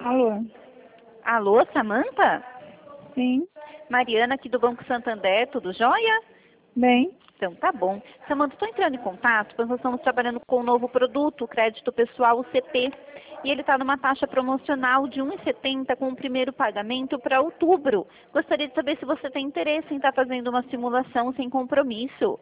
Alô? Alô, Samanta? Sim, Mariana aqui do Banco Santander, tudo jóia? bem. Então tá bom. Samanta, estou entrando em contato porque nós estamos trabalhando com um novo produto, o crédito pessoal, o CP. E ele está numa taxa promocional de 1,70 com o primeiro pagamento para outubro. Gostaria de saber se você tem interesse em estar fazendo uma simulação sem compromisso.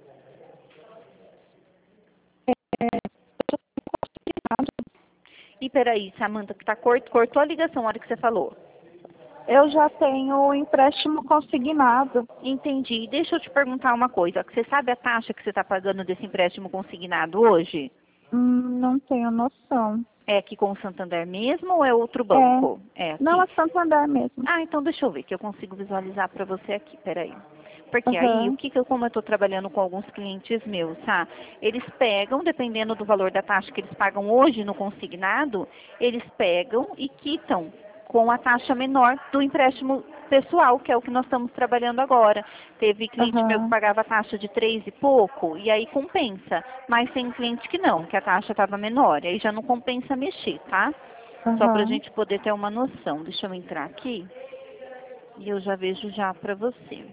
E peraí, Samanta, que cortou a ligação na hora que você falou. Eu já tenho o empréstimo consignado. Entendi. Deixa eu te perguntar uma coisa. Você sabe a taxa que você está pagando desse empréstimo consignado hoje? Não tenho noção. É aqui com o Santander mesmo ou é outro banco? É aqui. Não, é Santander mesmo. Ah, então deixa eu ver que eu consigo visualizar para você aqui. Peraí. Porque aí, Aham. como eu estou trabalhando com alguns clientes meus, tá? Eles pegam, dependendo do valor da taxa que eles pagam hoje no consignado, eles pegam e quitam com a taxa menor do empréstimo pessoal, que é o que nós estamos trabalhando agora. Teve cliente meu que Aham. pagava a taxa de 3 e pouco, e aí compensa. Mas tem cliente que não, que a taxa estava menor, e aí já não compensa mexer, tá? Só para a Aham. gente poder ter uma noção. Deixa eu entrar aqui e eu já vejo já para você.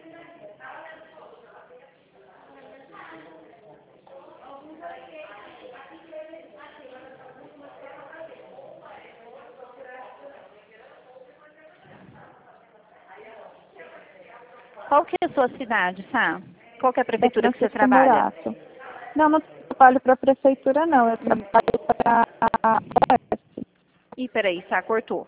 Qual que é a sua cidade, Sá? Qual que é a É prefeitura que você Francisco trabalha? Murato. Não trabalho para a prefeitura, não. Eu trabalho para a OS. Ih, peraí, Sá, cortou.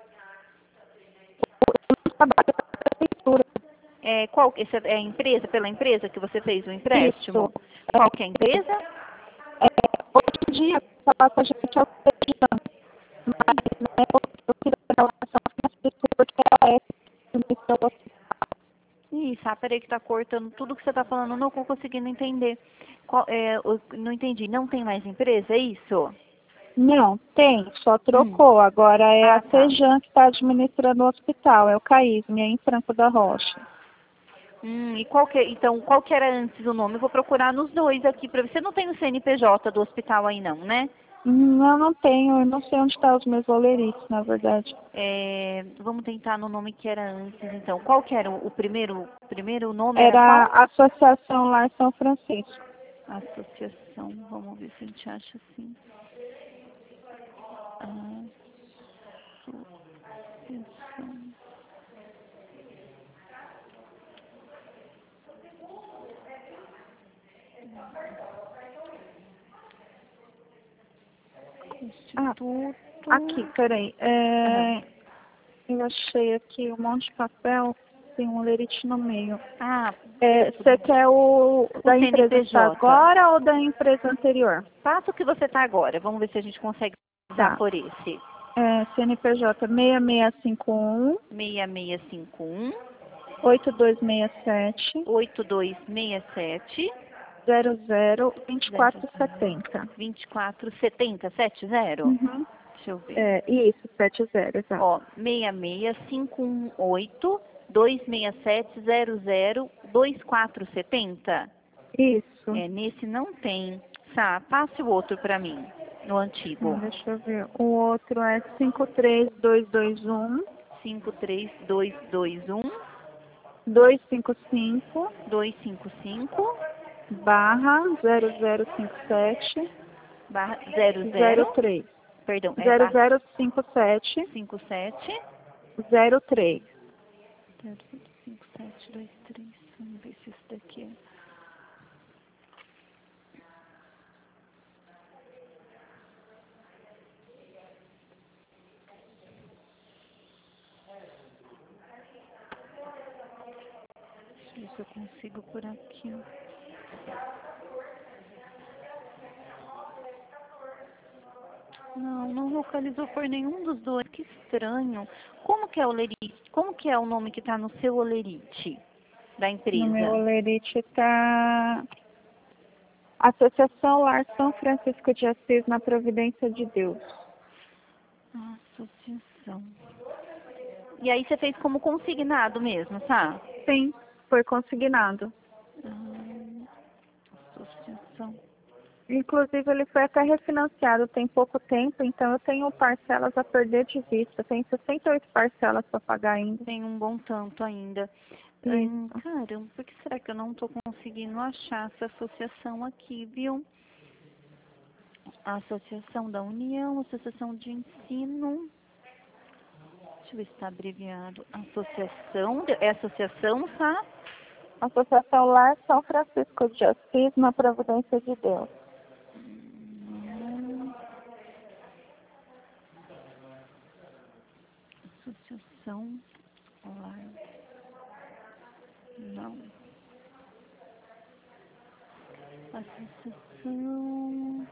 Eu trabalho para a prefeitura. É, qual que é a empresa, pela empresa que você fez o Isso. empréstimo? Qual que é a empresa? Hoje em dia, falar com a gente é o feijão. Mas, né, eu fiz a relação financeira porque a OS iniciou o hospital. Ih, Sá, peraí que tá cortando tudo que você tá falando, não tô conseguindo entender. Não entendi, não tem mais empresa, é isso? Não, tem, só Hum. trocou. Agora é Ah, a tá. Sejan que está administrando o hospital, é o CAISM, é em Franco da Rocha. E qual que era antes o nome? Eu vou procurar nos dois aqui para você. Não tem o CNPJ do hospital aí não, né? Não tenho, eu não sei onde estão os meus olerites, na verdade. Vamos tentar no nome que era antes, então. Qual que era o primeiro nome era Era qual? a Associação Lar São Francisco. Associação, vamos ver se a gente acha assim. Associação. Ah, Instituto. aqui, peraí. Aham. Eu achei aqui um monte de papel, tem um olerite no meio. Ah, Você quer o o da empresa que está CNPJ. agora ou da empresa anterior? Passa o que você está agora. Vamos ver se a gente consegue usar Tá. por esse. CNPJ 6651 6651 8267 8267 002470. 2470 70. Uhum. Deixa eu ver. Isso, 70, exato. Ó, 66518 26700 2470. Isso. Nesse não tem. Tá, passe o outro para mim, no antigo. Deixa eu ver. O outro é 53221 53221 255 255 barra 0057 barra 00, 03. perdão, barra 0057 57 03. 5723. Vamos ver se isso daqui é. Deixa eu ver se eu consigo por aqui. Não localizou por nenhum dos dois. Que estranho. Como que é o olerite? Como que é o nome que está no seu olerite da No meu empresa? olerite está Associação Lar São Francisco de Assis na Providência de Deus. Associação. E aí você fez como consignado mesmo, tá? Sim, foi consignado. Associação. Inclusive, ele foi até refinanciado tem pouco tempo, então eu tenho parcelas a perder de vista. Tem 68 parcelas para pagar ainda. Tem um bom tanto ainda. Isso. Caramba, por que será que eu não estou conseguindo achar essa associação aqui, viu? A Associação da União, Associação de Ensino. Deixa eu ver se está abreviado. Associação, é associação, tá? Associação Lar São Francisco de Assis, na Providência de Deus. Associação Lar. Não. Associação.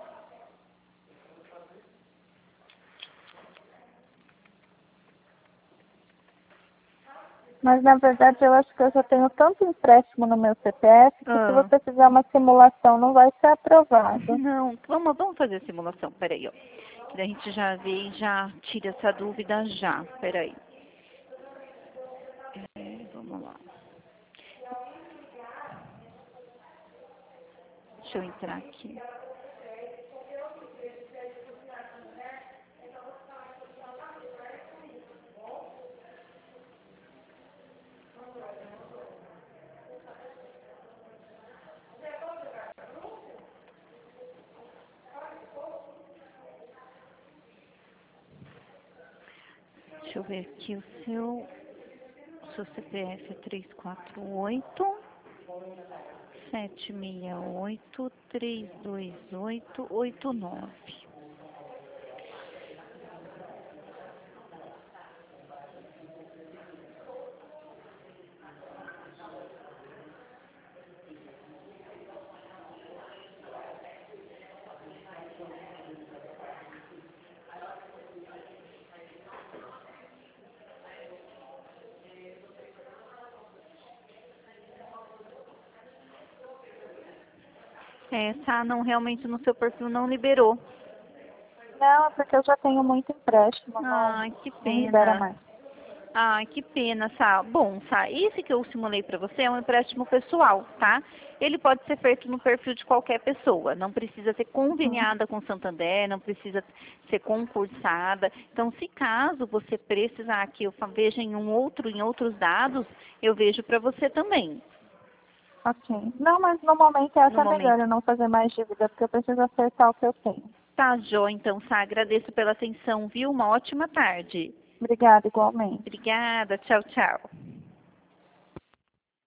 Mas, na verdade, eu acho que eu já tenho tanto empréstimo no meu CPF que se você fizer uma simulação não vai ser aprovado. Não, vamos fazer a simulação, peraí, ó. Que daí a gente já vê e já tira essa dúvida já, peraí. Vamos lá. Deixa eu entrar aqui. Deixa eu ver aqui o seu CPF é 348 768 328 89. Essa não, realmente no seu perfil não liberou. Não, é porque eu já tenho muito empréstimo. Ai, que Não libera pena. mais. Ai, que pena, Sá. Bom, Sá, esse que eu simulei para você é um empréstimo pessoal, tá? Ele pode ser feito no perfil de qualquer pessoa. Não precisa ser conveniada com o Santander, não precisa ser concursada. Então, se caso você precisar que eu veja em outros dados, eu vejo para você também. Ok. Não, mas no momento é até melhor eu não fazer mais dívida, porque eu preciso acertar o que eu tenho. Tá, Jó, então, Sá, agradeço pela atenção, viu? Uma ótima tarde. Obrigada, igualmente. Obrigada, tchau, tchau.